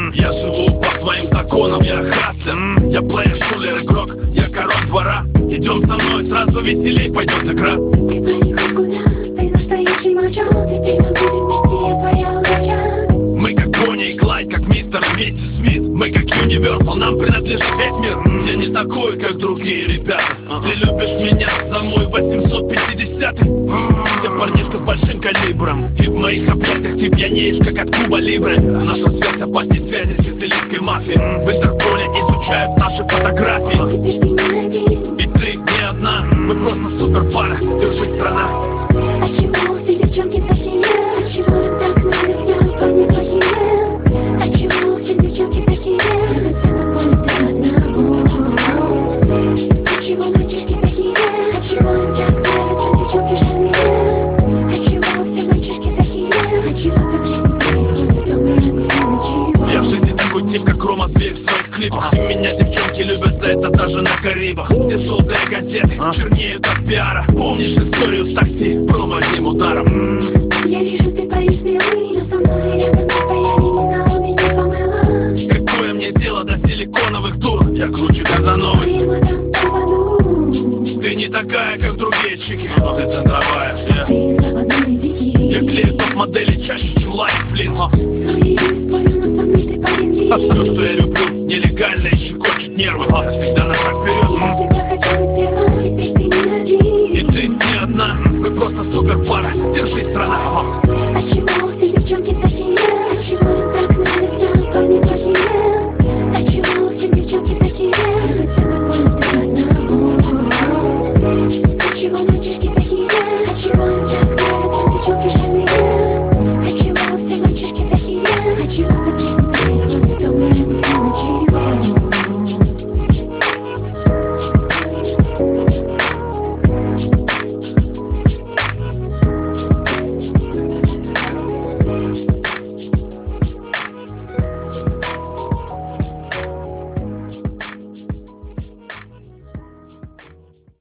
Я живу по своим законам, я хаслер. Я плеер, шулер, игрок, я король двора. Идем со мной, сразу веселей пойдет игра. Ты парень хоть куда, ты настоящий мачо. Теперь мы будем вместе, я твоя удача. Мы как Бонни и Клайд, как мистер и миссис Смит. Мы как Юниверсал, нам принадлежит весь мир. Я не такой, как другие ребята. Ты любишь меня за мой 850-й. Я парнишка с большим калибром, и в моих объятиях ты пьянеешь, как от Куба Либре. Наша связь опасней связи сицилийской мафии. В Интерполе изучают наши фотографии. Теперь ты не один, И ты не одна, мы просто супер пара. Держись, страна. а чего все девчонки такие? А чего им так нравятся парни плохие? А чего все девчонки такие? Любят анаболик до одного. А чего мальчишки такие? А чего им так нравятся девчонки жирные? А чего все мальчишки такие? А чего так в жизни происходит, дома я не знаю ничего. Я в жизни такой тип, как Рома Зверь в своих клипах. И меня девчонки любят за это даже на Карибах, где желтые газеты чернеют от пиара. Помнишь историю с такси, промо одним ударом? Я вижу, ты парень смелый, но со мной рядом расстояние ни на обе не помыло. Какое мне дело до силиконовых дур? Я круче Казановой. Твоим мадам попаду. Ты не такая, как другие чики, но ты центровая. Ты западные дикие. Я клею топ-модели чаще, чем лайк флинт. Свои спорю, но со мной ты парень дикий. Все, что я люблю, нелегально и щекочет нервы. Я всегда на шаг вперед. Я всегда